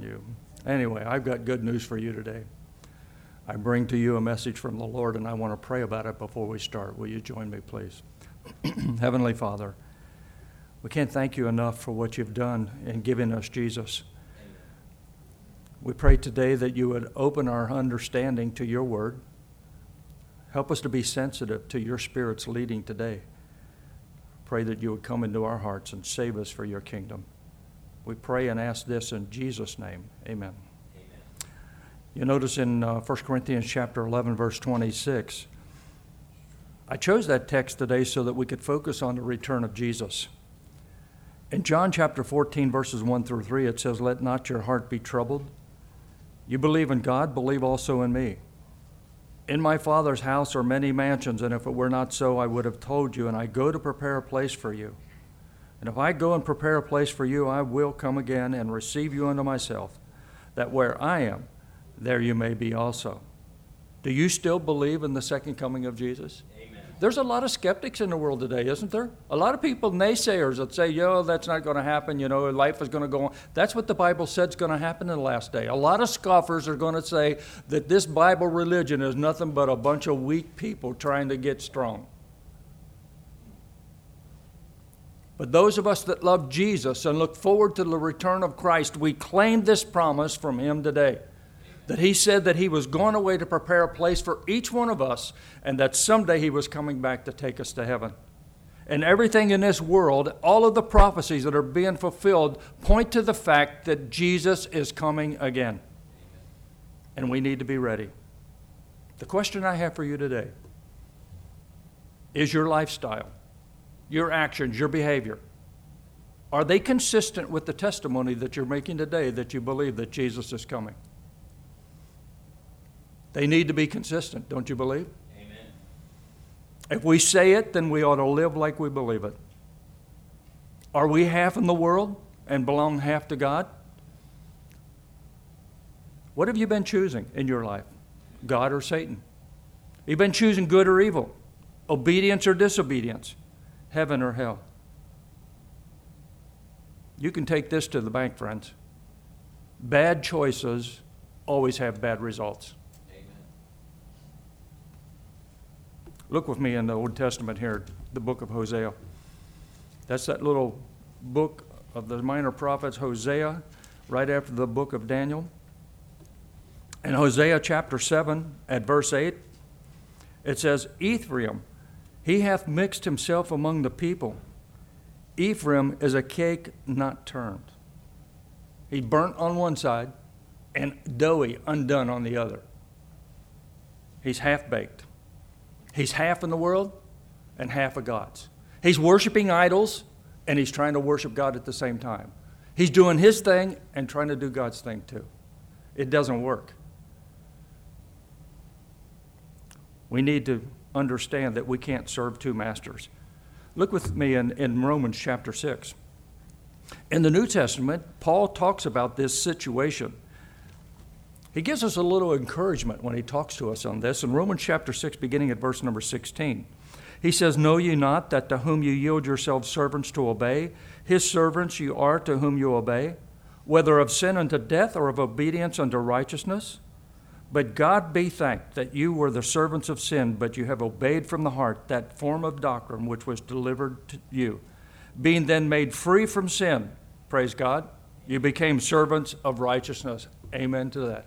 on you. Anyway, I've got good news for you today. I bring to you a message from the Lord, and I want to pray about it before we start. Will you join me, please? Heavenly Father, we can't thank you enough for what you've done in giving us Jesus. We pray today that you would open our understanding to your word. Help us to be sensitive to your Spirit's leading today. Pray that you would come into our hearts and save us for your kingdom. We pray and ask this in Jesus' name. Amen. You notice in 1 Corinthians chapter 11, verse 26, I chose that text today so that we could focus on the return of Jesus. In John chapter 14, verses 1 through 3, it says, "Let not your heart be troubled. You believe in God, believe also in me. In my Father's house are many mansions, and if it were not so, I would have told you, and I go to prepare a place for you. And if I go and prepare a place for you, I will come again and receive you unto myself, that where I am, there you may be also." Do you still believe in the second coming of Jesus? Amen. There's a lot of skeptics in the world today, isn't there? A lot of people, naysayers, that say, that's not going to happen, life is going to go on. That's what the Bible said is going to happen in the last day. A lot of scoffers are going to say that this Bible religion is nothing but a bunch of weak people trying to get strong. But those of us that love Jesus and look forward to the return of Christ, we claim this promise from him today. That he said that he was going away to prepare a place for each one of us, and that someday he was coming back to take us to heaven. And everything in this world, all of the prophecies that are being fulfilled, point to the fact that Jesus is coming again. And we need to be ready. The question I have for you today is your lifestyle, your actions, your behavior. Are they consistent with the testimony that you're making today that you believe that Jesus is coming? They need to be consistent, don't you believe? Amen. If we say it, then we ought to live like we believe it. Are we half in the world and belong half to God? What have you been choosing in your life? God or Satan? You've been choosing good or evil, obedience or disobedience, heaven or hell. You can take this to the bank, friends. Bad choices always have bad results. Look with me in the Old Testament here, the book of Hosea. That's that little book of the minor prophets, Hosea, right after the book of Daniel. In Hosea chapter 7 at verse 8, it says, "Ephraim, he hath mixed himself among the people. Ephraim is a cake not turned." He's burnt on one side and doughy, undone on the other. He's half-baked. He's half in the world and half of God's. He's worshiping idols and he's trying to worship God at the same time. He's doing his thing and trying to do God's thing too. It doesn't work. We need to understand that we can't serve two masters. Look with me in Romans chapter 6. In the New Testament, Paul talks about this situation. He gives us a little encouragement when he talks to us on this. In Romans chapter 6, beginning at verse number 16, he says, "Know ye not that to whom you yield yourselves servants to obey, his servants you are to whom you obey, whether of sin unto death or of obedience unto righteousness? But God be thanked that you were the servants of sin, but you have obeyed from the heart that form of doctrine which was delivered to you. Being then made free from sin," praise God, "you became servants of righteousness." Amen to that.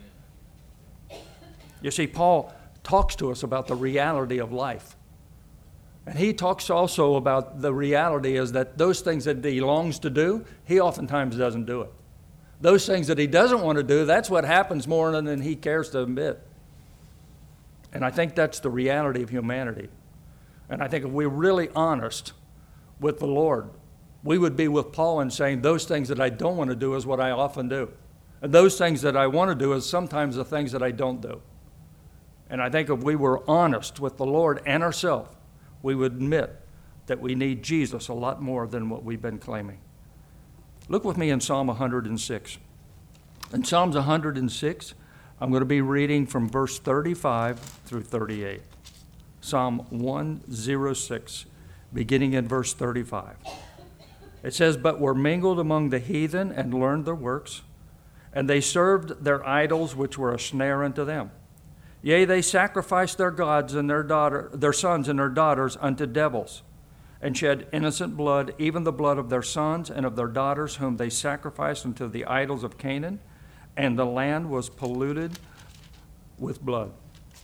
You see, Paul talks to us about the reality of life. And he talks also about the reality is that those things that he longs to do, he oftentimes doesn't do it. Those things that he doesn't want to do, that's what happens more than he cares to admit. And I think that's the reality of humanity. And I think if we're really honest with the Lord, we would be with Paul in saying those things that I don't want to do is what I often do. And those things that I want to do is sometimes the things that I don't do. And I think if we were honest with the Lord and ourselves, we would admit that we need Jesus a lot more than what we've been claiming. Look with me in Psalm 106. In Psalms 106, I'm going to be reading from verse 35 through 38. Psalm 106, beginning in verse 35. It says, "But were mingled among the heathen and learned their works. And they served their idols, which were a snare unto them. Yea, they sacrificed their gods and their sons and their daughters unto devils, and shed innocent blood, even the blood of their sons and of their daughters, whom they sacrificed unto the idols of Canaan, and the land was polluted with blood.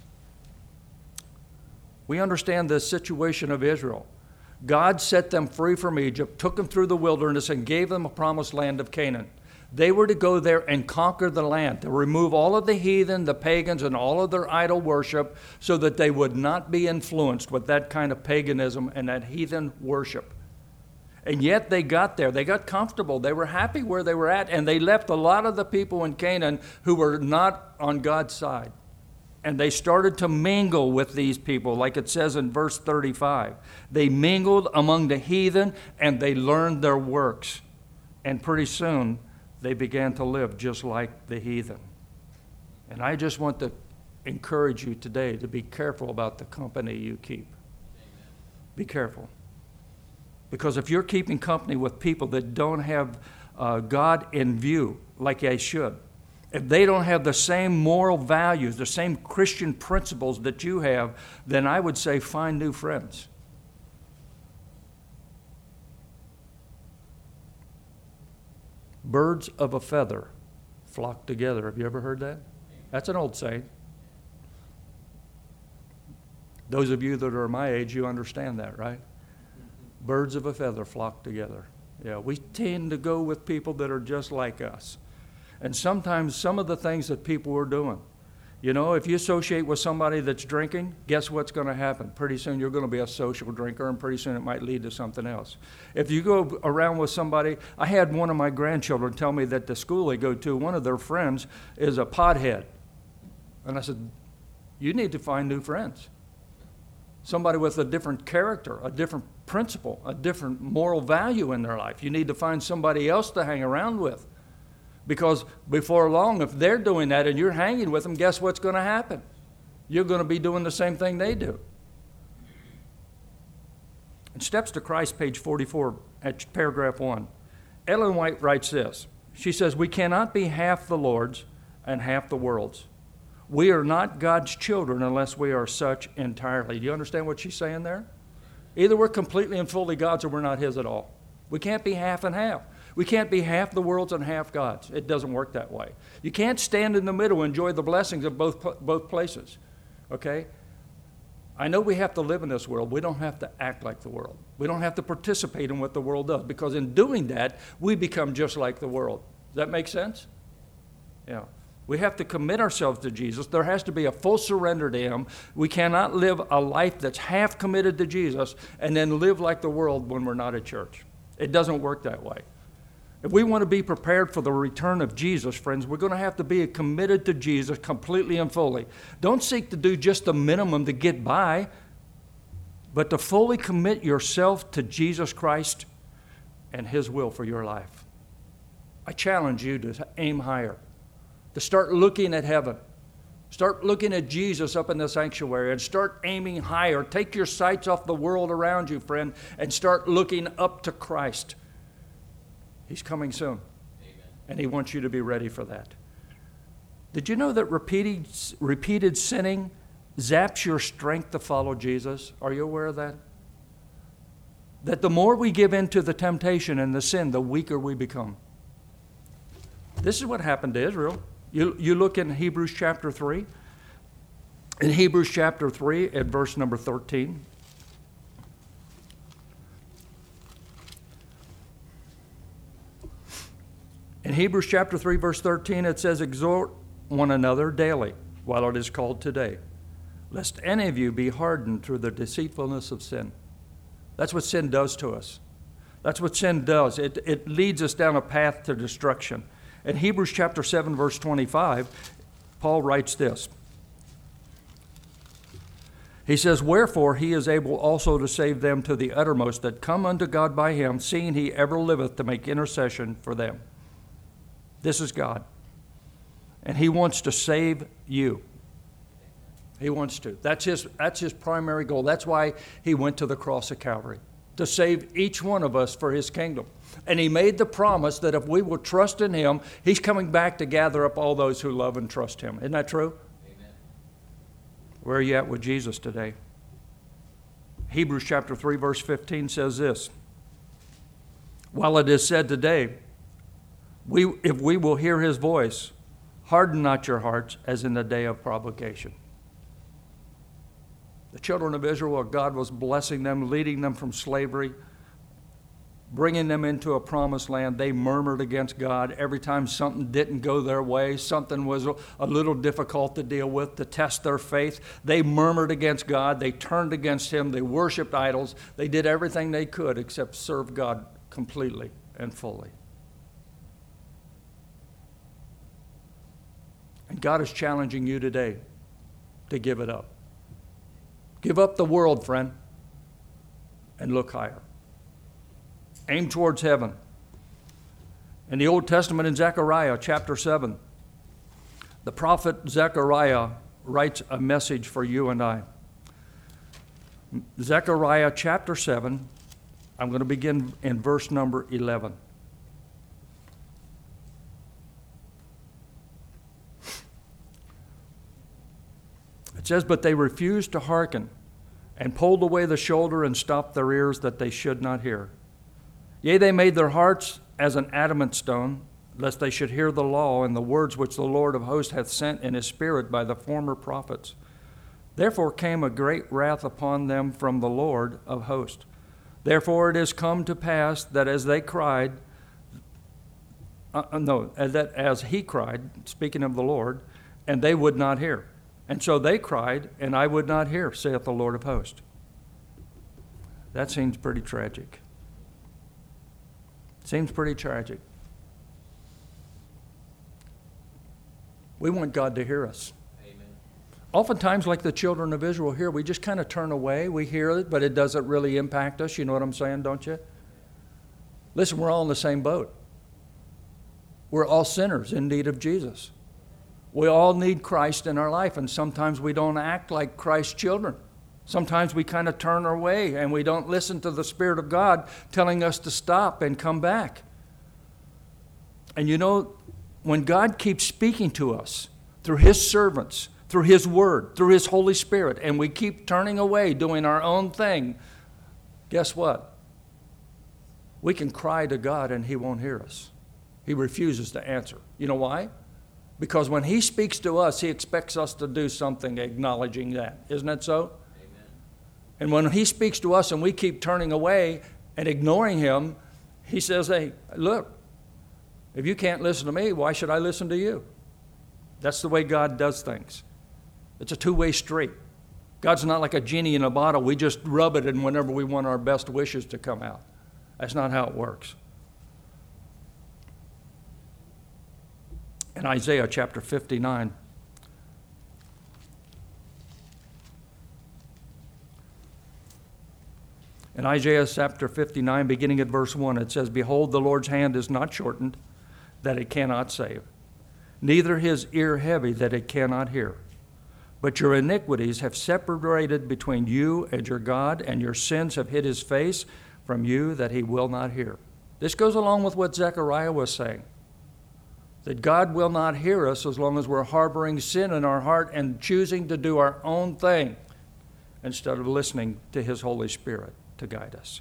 We understand the situation of Israel. God set them free from Egypt, took them through the wilderness, and gave them a promised land of Canaan. They were to go there and conquer the land, to remove all of the heathen, the pagans, and all of their idol worship, so that they would not be influenced with that kind of paganism and that heathen worship. And yet they got there. They got comfortable. They were happy where they were at, and they left a lot of the people in Canaan who were not on God's side. And they started to mingle with these people, like it says in verse 35. They mingled among the heathen, and they learned their works. And pretty soon, they began to live just like the heathen. And I just want to encourage you today to be careful about the company you keep. Amen. Be careful. Because if you're keeping company with people that don't have God in view like they should, if they don't have the same moral values, the same Christian principles that you have, then I would say find new friends. Birds of a feather flock together. Have you ever heard that? That's an old saying. Those of you that are my age, you understand that, right? Birds of a feather flock together. Yeah, we tend to go with people that are just like us. And sometimes some of the things that people are doing, you know, if you associate with somebody that's drinking, guess what's going to happen? Pretty soon you're going to be a social drinker, and pretty soon it might lead to something else. If you go around with somebody, I had one of my grandchildren tell me that the school they go to, one of their friends is a pothead. And I said, you need to find new friends. Somebody with a different character, a different principle, a different moral value in their life. You need to find somebody else to hang around with. Because before long, if they're doing that and you're hanging with them, guess what's going to happen? You're going to be doing the same thing they do. In Steps to Christ, page 44, at paragraph 1, Ellen White writes this. She says, we cannot be half the Lord's and half the world's. We are not God's children unless we are such entirely. Do you understand what she's saying there? Either we're completely and fully God's or we're not His at all. We can't be half and half. We can't be half the world's and half God's. It doesn't work that way. You can't stand in the middle and enjoy the blessings of both places. Okay? I know we have to live in this world. We don't have to act like the world. We don't have to participate in what the world does, because in doing that, we become just like the world. Does that make sense? Yeah. We have to commit ourselves to Jesus. There has to be a full surrender to Him. We cannot live a life that's half committed to Jesus and then live like the world when we're not at church. It doesn't work that way. If we want to be prepared for the return of Jesus, friends, we're going to have to be committed to Jesus completely and fully. Don't seek to do just the minimum to get by, but to fully commit yourself to Jesus Christ and His will for your life. I challenge you to aim higher, to start looking at heaven. Start looking at Jesus up in the sanctuary and start aiming higher. Take your sights off the world around you, friend, and start looking up to Christ. He's coming soon. Amen. And He wants you to be ready for that. Did you know that repeated sinning zaps your strength to follow Jesus? Are you aware of that? That the more we give in to the temptation and the sin, the weaker we become. This is what happened to Israel. You look in Hebrews chapter 3. In Hebrews chapter 3 at verse number 13. In Hebrews chapter 3, verse 13, it says, exhort one another daily, while it is called today, lest any of you be hardened through the deceitfulness of sin. That's what sin does to us. That's what sin does. It leads us down a path to destruction. In Hebrews chapter 7, verse 25, Paul writes this. He says, wherefore He is able also to save them to the uttermost that come unto God by Him, seeing He ever liveth to make intercession for them. This is God. And He wants to save you. He wants to. That's his primary goal. That's why He went to the cross of Calvary. to save each one of us for his kingdom. And he made the promise that if we will trust in him, he's coming back to gather up all those who love and trust him. Isn't that true? Amen. Where are you at with Jesus today? Hebrews chapter 3, verse 15 says this. While it is said today, if we will hear his voice, harden not your hearts as in the day of provocation. The children of Israel, God was blessing them, leading them from slavery, bringing them into a promised land. They murmured against God every time something didn't go their way, something was a little difficult to deal with, to test their faith. They murmured against God. They turned against him. They worshiped idols. They did everything they could except serve God completely and fully. And God is challenging you today to give it up. Give up the world, friend, and look higher. Aim towards heaven. In the Old Testament, in Zechariah chapter 7, the prophet Zechariah writes a message for you and I. Zechariah chapter 7, I'm going to begin in verse number 11. It says, but they refused to hearken, and pulled away the shoulder and stopped their ears that they should not hear. Yea, they made their hearts as an adamant stone, lest they should hear the law and the words which the Lord of hosts hath sent in his spirit by the former prophets. Therefore came a great wrath upon them from the Lord of hosts. Therefore it is come to pass that as they cried, that as he cried, speaking of the Lord, and they would not hear. And so they cried, and I would not hear, saith the Lord of hosts. That seems pretty tragic. Seems pretty tragic. We want God to hear us. Amen. Oftentimes, like the children of Israel here, we just kind of turn away. We hear it, but it doesn't really impact us. You know what I'm saying, don't you? Listen, we're all in the same boat. We're all sinners in need of Jesus. We all need Christ in our life, and sometimes we don't act like Christ's children. Sometimes we kind of turn our way and we don't listen to the Spirit of God telling us to stop and come back. And you know, when God keeps speaking to us through his servants, through his word, through his Holy Spirit, and we keep turning away, doing our own thing, guess what? We can cry to God and he won't hear us. He refuses to answer. You know why? Because when he speaks to us, he expects us to do something acknowledging that. Isn't that so? And when he speaks to us and we keep turning away and ignoring him, he says, hey, look, if you can't listen to me, why should I listen to you? That's the way God does things. It's a two-way street. God's not like a genie in a bottle. We just rub it and whenever we want our best wishes to come out. That's not how it works. In Isaiah chapter 59, in Isaiah chapter 59, beginning at verse 1, it says, behold, the Lord's hand is not shortened, that it cannot save, neither his ear heavy, that it cannot hear. But your iniquities have separated between you and your God, and your sins have hid his face from you, that he will not hear. This goes along with what Zechariah was saying, that God will not hear us as long as we're harboring sin in our heart and choosing to do our own thing instead of listening to his Holy Spirit to guide us.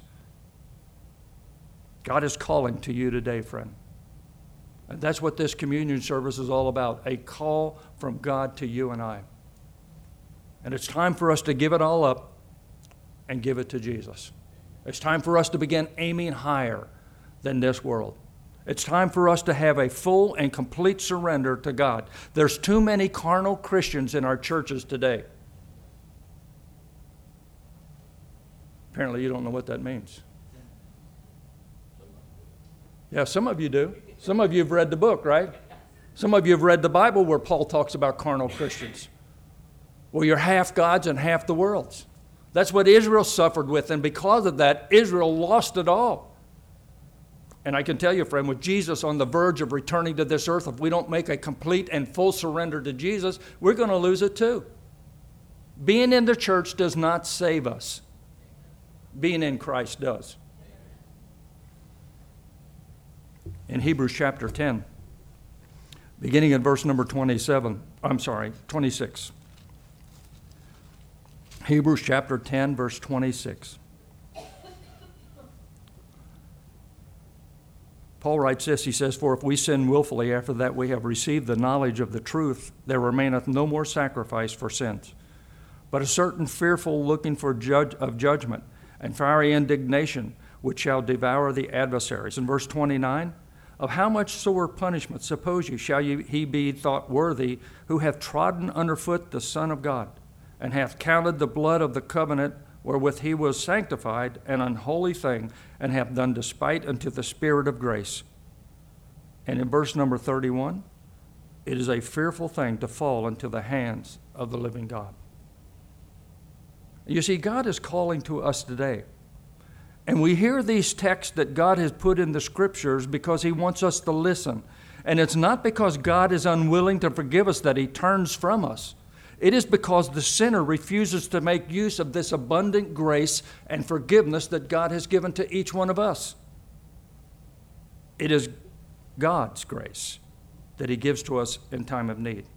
God is calling to you today, friend. And that's what this communion service is all about, a call from God to you and I. And it's time for us to give it all up and give it to Jesus. It's time for us to begin aiming higher than this world. It's time for us to have a full and complete surrender to God. There's too many carnal Christians in our churches today. Apparently you don't know what that means. Yeah, some of you do. Some of you have read the book, right? Some of you have read the Bible where Paul talks about carnal Christians. Well, you're half gods and half the world's. That's what Israel suffered with, and because of that, Israel lost it all. And I can tell you, friend, with Jesus on the verge of returning to this earth, if we don't make a complete and full surrender to Jesus, we're going to lose it too. Being in the church does not save us. being in Christ does. In Hebrews chapter 10, beginning in verse number 26. Hebrews chapter 10, verse 26. Paul writes this, he says, "For if we sin willfully after that we have received the knowledge of the truth, there remaineth no more sacrifice for sins, but a certain fearful looking of judgment and fiery indignation, which shall devour the adversaries." In verse 29, "Of how much sore punishment, suppose ye, shall he be thought worthy, who hath trodden underfoot the Son of God, and hath counted the blood of the covenant wherewith he was sanctified an unholy thing, and hath done despite unto the Spirit of grace." And in verse number 31, "It is a fearful thing to fall into the hands of the living God." You see, God is calling to us today. And we hear these texts that God has put in the Scriptures because He wants us to listen. And it's not because God is unwilling to forgive us that He turns from us. It is because the sinner refuses to make use of this abundant grace and forgiveness that God has given to each one of us. It is God's grace that He gives to us in time of need.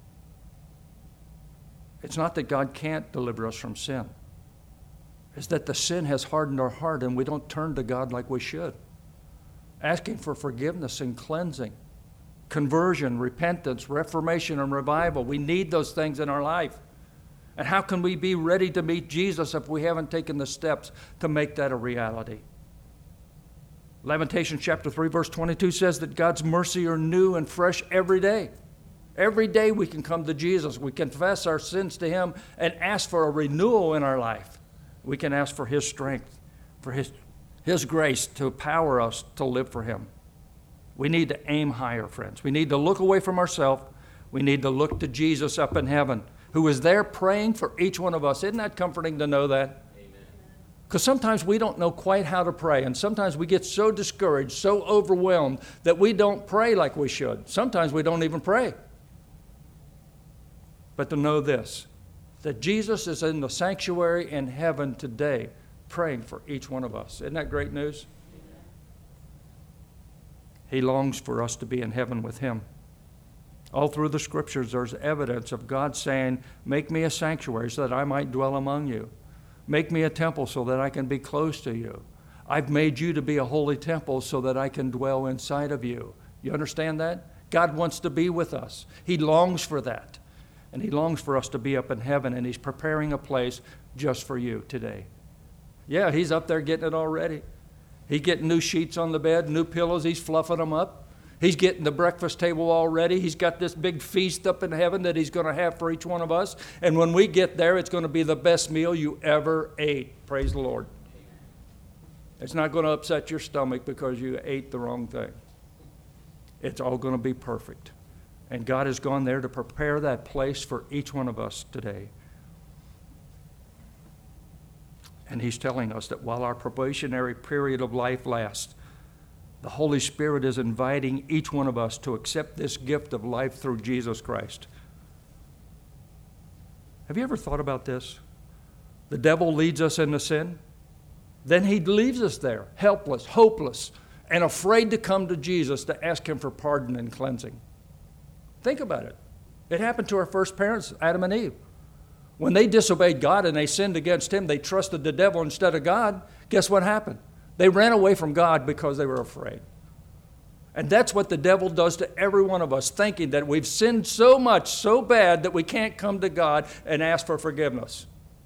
It's not that God can't deliver us from sin. It's that the sin has hardened our heart and we don't turn to God like we should. Asking for forgiveness and cleansing, conversion, repentance, reformation, and revival. We need those things in our life. And how can we be ready to meet Jesus if we haven't taken the steps to make that a reality? Lamentations chapter 3, verse 22 says that God's mercy are new and fresh every day. Every day we can come to Jesus. We confess our sins to Him and ask for a renewal in our life. We can ask for His strength, for His grace to empower us to live for Him. We need to aim higher, friends. We need to look away from ourselves. We need to look to Jesus up in heaven, who is there praying for each one of us. Isn't that comforting to know that? Because sometimes we don't know quite how to pray, and sometimes we get so discouraged, so overwhelmed that we don't pray like we should. Sometimes we don't even pray. But to know this, that Jesus is in the sanctuary in heaven today praying for each one of us. Isn't that great news? He longs for us to be in heaven with Him. All through the Scriptures, there's evidence of God saying, "Make me a sanctuary so that I might dwell among you. Make me a temple so that I can be close to you. I've made you to be a holy temple so that I can dwell inside of you." You understand that? God wants to be with us. He longs for that. And He longs for us to be up in heaven, and He's preparing a place just for you today. Yeah, He's up there getting it already. He's getting new sheets on the bed, new pillows. He's fluffing them up. He's getting the breakfast table already. He's got this big feast up in heaven that He's going to have for each one of us. And when we get there, it's going to be the best meal you ever ate. Praise the Lord. It's not going to upset your stomach because you ate the wrong thing. It's all going to be perfect. And God has gone there to prepare that place for each one of us today. And He's telling us that while our probationary period of life lasts, the Holy Spirit is inviting each one of us to accept this gift of life through Jesus Christ. Have you ever thought about this? The devil leads us into sin. Then he leaves us there, helpless, hopeless, and afraid to come to Jesus to ask Him for pardon and cleansing. Think about it. It happened to our first parents, Adam and Eve. When they disobeyed God and they sinned against Him, they trusted the devil instead of God. Guess what happened? They ran away from God because they were afraid. And that's what the devil does to every one of us, thinking that we've sinned so much, so bad, that we can't come to God and ask for forgiveness.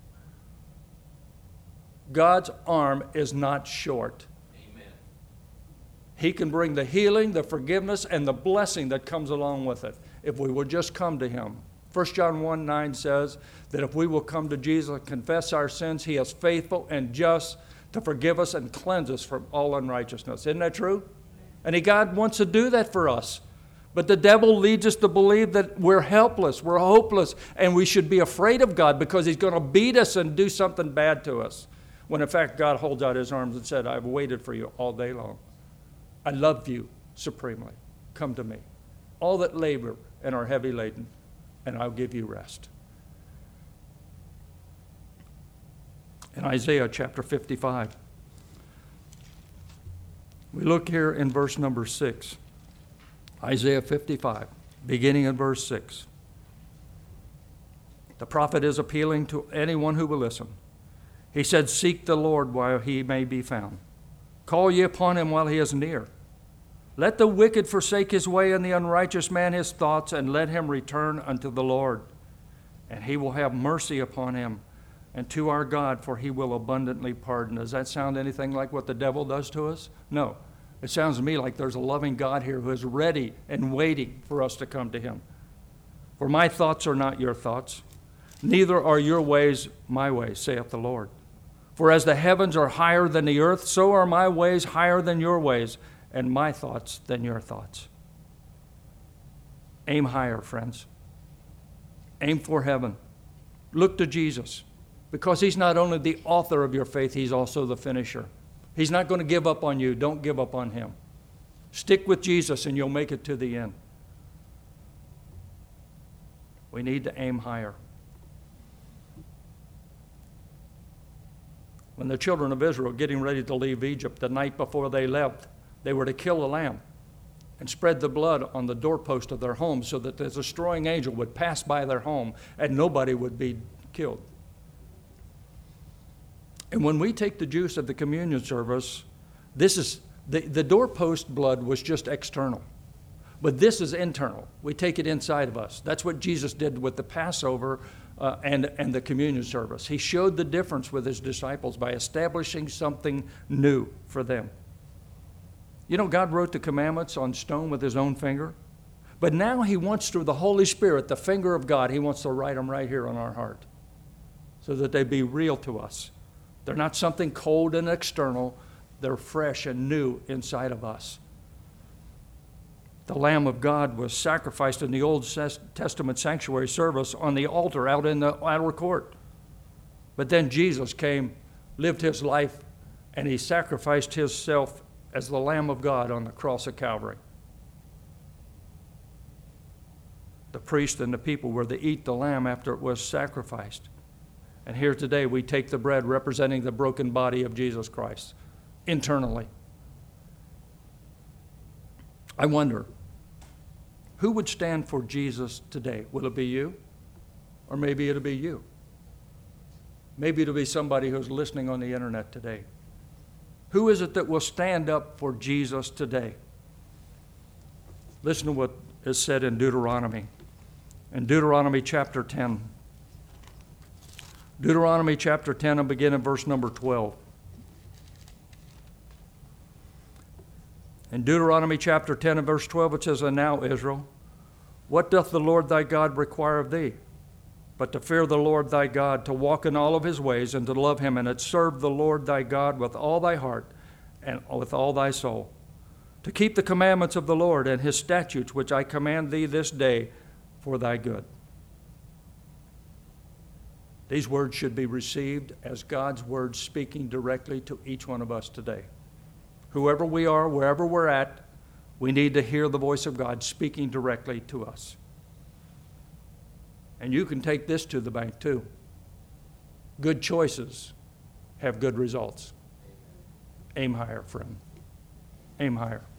God's arm is not short. Amen. He can bring the healing, the forgiveness, and the blessing that comes along with it if we will just come to Him. 1 John 1:9 says that if we will come to Jesus and confess our sins, He is faithful and just to forgive us and cleanse us from all unrighteousness. Isn't that true? And God wants to do that for us. But the devil leads us to believe that we're helpless, we're hopeless, and we should be afraid of God because He's going to beat us and do something bad to us. When in fact God holds out His arms and said, "I've waited for you all day long. I love you supremely. Come to me, all that labor and are heavy laden, and I'll give you rest." in Isaiah chapter 55. We look here in verse number 6. Isaiah 55, beginning in verse 6. The prophet is appealing to anyone who will listen. He said, "Seek the Lord while he may be found. Call ye upon him while he is near. Let the wicked forsake his way, and the unrighteous man his thoughts, and let him return unto the Lord. And he will have mercy upon him, and to our God, for he will abundantly pardon." Does that sound anything like what the devil does to us? No. It sounds to me like there's a loving God here who is ready and waiting for us to come to him. "For my thoughts are not your thoughts, neither are your ways my ways, saith the Lord. For as the heavens are higher than the earth, so are my ways higher than your ways, and my thoughts than your thoughts." Aim higher, friends. Aim for heaven. Look to Jesus, because he's not only the author of your faith, he's also the finisher. He's not going to give up on you. Don't give up on him. Stick with Jesus and you'll make it to the end. We need to aim higher. When the children of Israel were getting ready to leave Egypt, the night before they left, they were to kill a lamb and spread the blood on the doorpost of their home so that the destroying angel would pass by their home and nobody would be killed. And when we take the juice of the communion service, this is the doorpost blood was just external. But this is internal. We take it inside of us. That's what Jesus did with the Passover and the communion service. He showed the difference with his disciples by establishing something new for them. You know, God wrote the commandments on stone with his own finger. But now he wants, through the Holy Spirit, the finger of God, he wants to write them right here on our heart so that they be real to us. They're not something cold and external. They're fresh and new inside of us. The Lamb of God was sacrificed in the Old Testament sanctuary service on the altar out in the outer court. But then Jesus came, lived his life, and he sacrificed himself as the Lamb of God on the cross of Calvary. The priest and the people were to eat the lamb after it was sacrificed. And here today we take the bread representing the broken body of Jesus Christ internally. I wonder, who would stand for Jesus today? Will it be you? Or maybe it'll be you. Maybe it'll be somebody who's listening on the internet today. Who is it that will stand up for Jesus today? Listen to what is said in Deuteronomy. In Deuteronomy chapter 10. Deuteronomy chapter 10 and begin in verse number 12. In Deuteronomy chapter 10 and verse 12 it says, "And now, Israel, what doth the Lord thy God require of thee? But to fear the Lord thy God, to walk in all of his ways, and to love him, and to serve the Lord thy God with all thy heart and with all thy soul. To keep the commandments of the Lord and his statutes, which I command thee this day for thy good." These words should be received as God's words speaking directly to each one of us today. Whoever we are, wherever we're at, we need to hear the voice of God speaking directly to us. And you can take this to the bank too. Good choices have good results. Aim higher, friend. Aim higher.